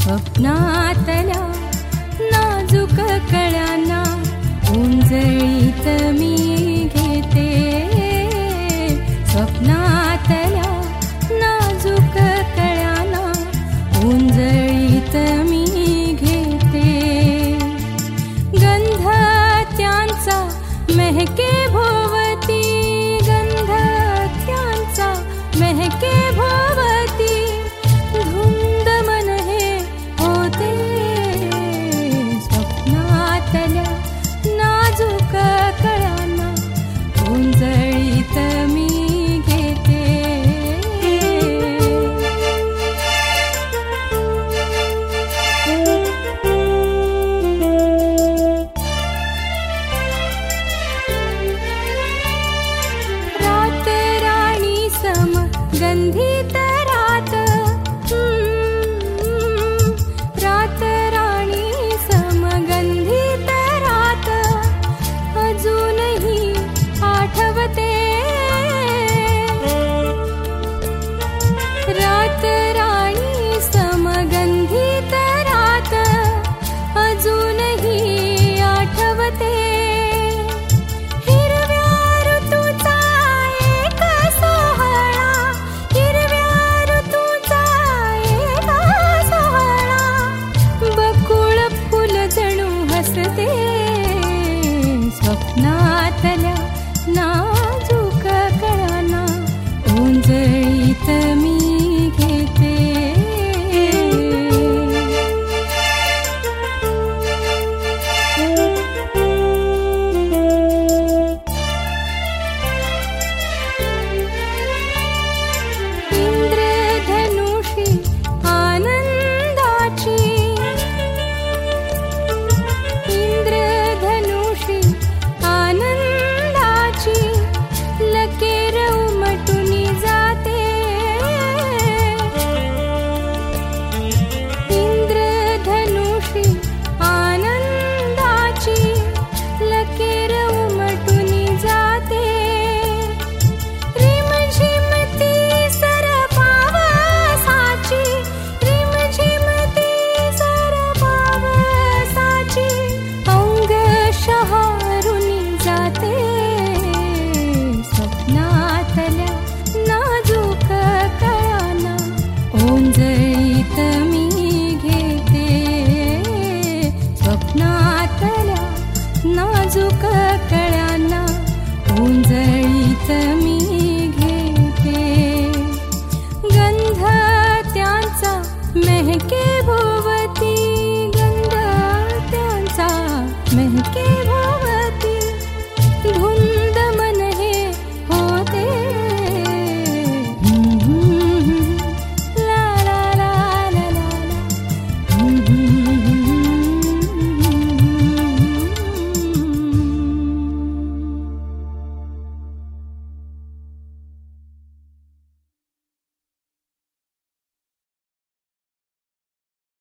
स्वप्नातल्या नाजूक कळ्यांना उंजळीत मी घेते. स्वप्नातल्या नाजूक कळ्यांना उंजळीत मी घेते. गंध त्यांचा महके भोवती, गंध त्यांचा महके भोवती, धुंद मन हे होते. स्वप्नातल्या नाजूक कळ्यांना उंजळीत मी घेते. रात राणी सम गंधित रात, रात राणी समगंधित रात अजूनही आठवते. रात राणी समगंधित रात अजूनही आठवते. हिरव्या ऋतूचा एक सोहळा, हिरव्या ऋतूचा एक सोहळा, बकुळ फुल जणू हसते. स्वप्नातल्या नाजूक कळ्यांना उंजळीत मी घेते. इंद्रधनुषी आनंदाची, इंद्रधनुषी आनंदाची लकेर उमटून जाते. इंद्रधनुषी आनंदाची लकेर उमटून जाते. रिमझिम ती सर पावसाची, रिमझिम ती सर पावसाची अंग शहारून जाते. स्वप्नातल्या नाजूक कळ्यांना उंजळीत मी घेते. स्वप्नातल्या नाजूक